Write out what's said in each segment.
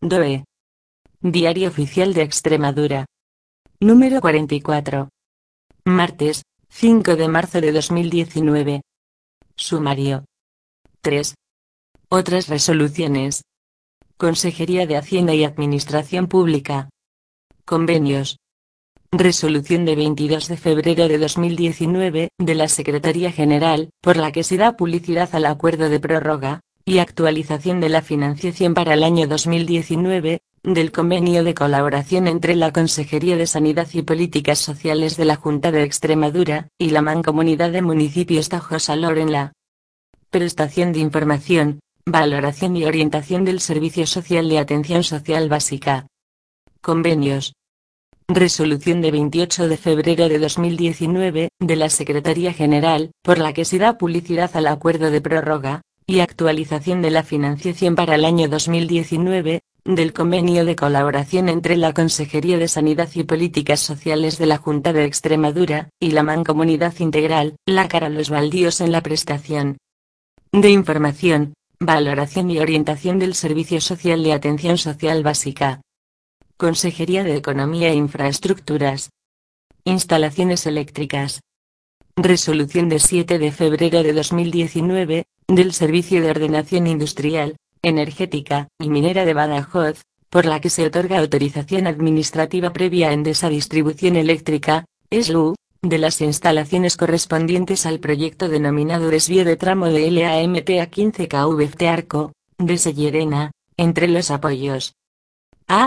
DOE. Diario Oficial de Extremadura. Número 44. Martes, 5 de marzo de 2019. Sumario. 3. Otras resoluciones. Consejería de Hacienda y Administración Pública. Convenios. Resolución de 22 de febrero de 2019 de la Secretaría General, por la que se da publicidad al acuerdo de prórroga y actualización de la financiación para el año 2019, del convenio de colaboración entre la Consejería de Sanidad y Políticas Sociales de la Junta de Extremadura y la Mancomunidad de Municipios Tajo-Salor en la prestación de información, valoración y orientación del Servicio Social de Atención Social Básica. Convenios. Resolución de 28 de febrero de 2019, de la Secretaría General, por la que se da publicidad al acuerdo de prórroga y actualización de la financiación para el año 2019, del convenio de colaboración entre la Consejería de Sanidad y Políticas Sociales de la Junta de Extremadura y la Mancomunidad Integral, la Cara Los Baldíos en la prestación de información, valoración y orientación del Servicio Social de Atención Social Básica. Consejería de Economía e Infraestructuras. Instalaciones eléctricas. Resolución de 7 de febrero de 2019, del Servicio de Ordenación Industrial, Energética y Minera de Badajoz, por la que se otorga autorización administrativa previa a Endesa Distribución Eléctrica, SLU, de las instalaciones correspondientes al proyecto denominado Desvío de Tramo de LAMT a 15 kV Arco, de Sellerena, entre los apoyos A.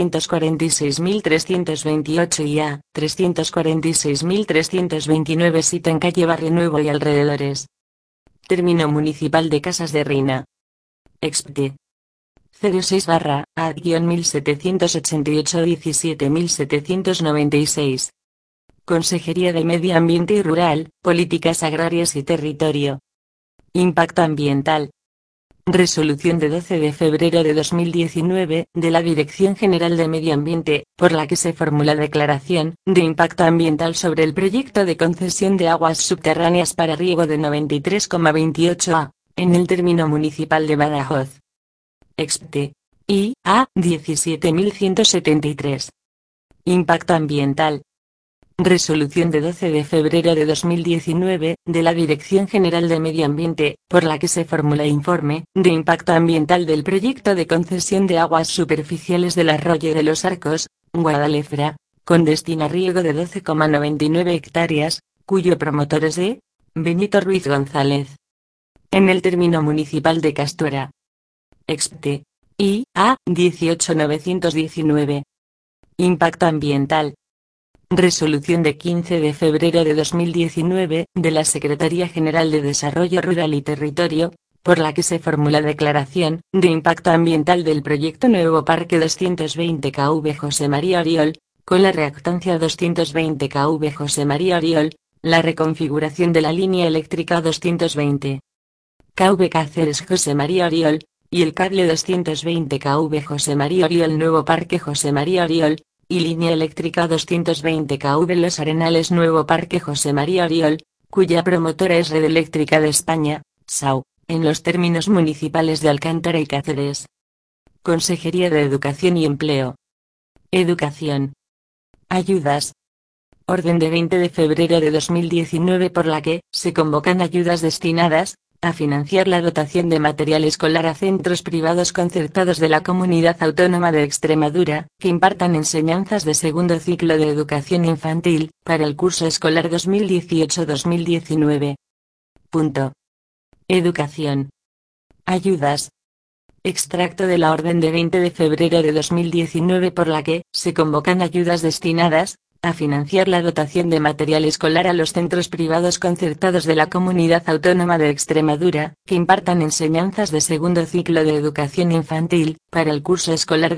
346.328 y A. 346.329 sito en calle Barrio Nuevo y alrededores. Término municipal de Casas de Reina. Expte. 06-A-1788-17796. Consejería de Medio Ambiente y Rural, Políticas Agrarias y Territorio. Impacto Ambiental. Resolución de 12 de febrero de 2019, de la Dirección General de Medio Ambiente, por la que se formula declaración de impacto ambiental sobre el proyecto de concesión de aguas subterráneas para riego de 93,28 A, en el término municipal de Badajoz. Expte. I.A. 17.173. Impacto ambiental. Resolución de 12 de febrero de 2019, de la Dirección General de Medio Ambiente, por la que se formula informe de impacto ambiental del proyecto de concesión de aguas superficiales del Arroyo de los Arcos, Guadalefra, con destino a riego de 12,99 hectáreas, cuyo promotor es de Benito Ruiz González. En el término municipal de Castuera. Expte. I.A. 18.919. Impacto ambiental. Resolución de 15 de febrero de 2019, de la Secretaría General de Desarrollo Rural y Territorio, por la que se formula declaración de impacto ambiental del proyecto Nuevo Parque 220 kV José María Oriol, con la reactancia 220 kV José María Oriol, la reconfiguración de la línea eléctrica 220 kV Cáceres José María Oriol, y el cable 220 kV José María Oriol Nuevo Parque José María Oriol, y línea eléctrica 220 kV Los Arenales Nuevo Parque José María Oriol, cuya promotora es Red Eléctrica de España, SAU, en los términos municipales de Alcántara y Cáceres. Consejería de Educación y Empleo. Educación. Ayudas. Orden de 20 de febrero de 2019 por la que se convocan ayudas destinadas a financiar la dotación de material escolar a centros privados concertados de la Comunidad Autónoma de Extremadura, que impartan enseñanzas de segundo ciclo de educación infantil, para el curso escolar 2018-2019. Punto. Educación. Ayudas. Extracto de la orden de 20 de febrero de 2019 por la que se convocan ayudas destinadas a financiar la dotación de material escolar a los centros privados concertados de la Comunidad Autónoma de Extremadura, que impartan enseñanzas de segundo ciclo de educación infantil, para el curso escolar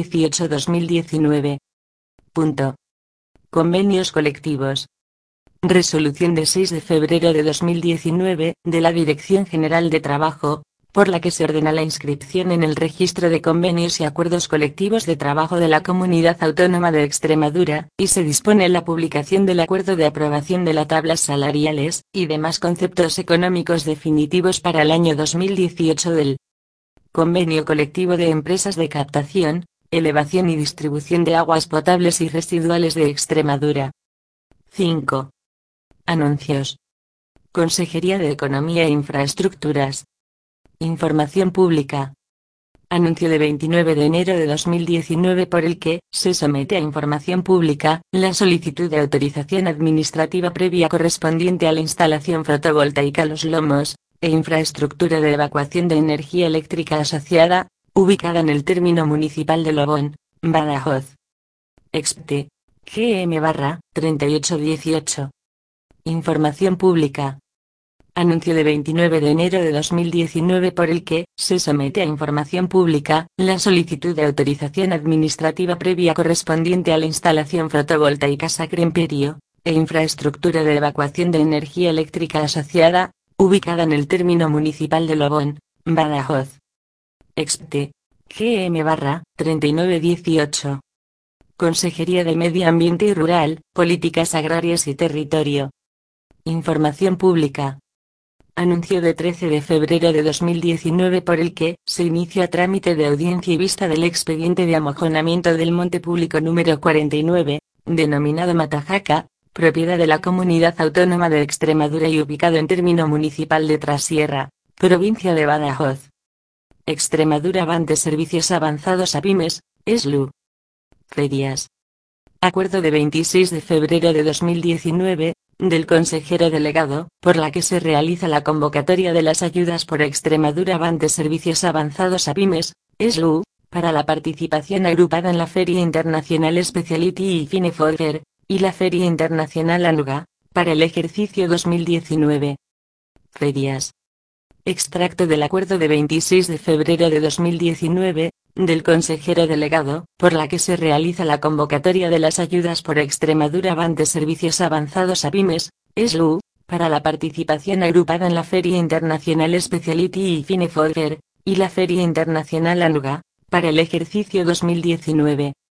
2018-2019. Punto. Convenios colectivos. Resolución de 6 de febrero de 2019, de la Dirección General de Trabajo, por la que se ordena la inscripción en el Registro de Convenios y Acuerdos Colectivos de Trabajo de la Comunidad Autónoma de Extremadura, y se dispone la publicación del acuerdo de aprobación de las tablas salariales, y demás conceptos económicos definitivos para el año 2018 del Convenio colectivo de empresas de captación, elevación y distribución de aguas potables y residuales de Extremadura. 5. Anuncios. Consejería de Economía e Infraestructuras. Información pública. Anuncio de 29 de enero de 2019 por el que se somete a información pública la solicitud de autorización administrativa previa correspondiente a la instalación fotovoltaica Los Lomos, e infraestructura de evacuación de energía eléctrica asociada, ubicada en el término municipal de Lobón, Badajoz. Expte. GM/3818. Información pública. Anuncio de 29 de enero de 2019 por el que se somete a información pública la solicitud de autorización administrativa previa correspondiente a la instalación fotovoltaica Sacre Imperio, e infraestructura de evacuación de energía eléctrica asociada, ubicada en el término municipal de Lobón, Badajoz. Expte. GM/3918. Consejería de Medio Ambiente y Rural, Políticas Agrarias y Territorio. Información pública. Anuncio de 13 de febrero de 2019 por el que se inicia trámite de audiencia y vista del expediente de amojonamiento del monte público número 49, denominado Matajaca, propiedad de la Comunidad Autónoma de Extremadura y ubicado en término municipal de Trasierra, provincia de Badajoz. Extremadura Van de Servicios Avanzados a Pymes, SLU. Ferias. Acuerdo de 26 de febrero de 2019, del consejero delegado, por la que se realiza la convocatoria de las ayudas por Extremadura Van de Servicios Avanzados a Pymes, SLU, para la participación agrupada en la Feria Internacional Speciality y Fine Further, y la Feria Internacional ANUGA, para el ejercicio 2019. Ferias. Extracto del acuerdo de 26 de febrero de 2019, del consejero delegado, por la que se realiza la convocatoria de las ayudas por Extremadura Van de Servicios Avanzados a Pymes, SLU, para la participación agrupada en la Feria Internacional Speciality y Fine Further, y la Feria Internacional ANUGA, para el ejercicio 2019.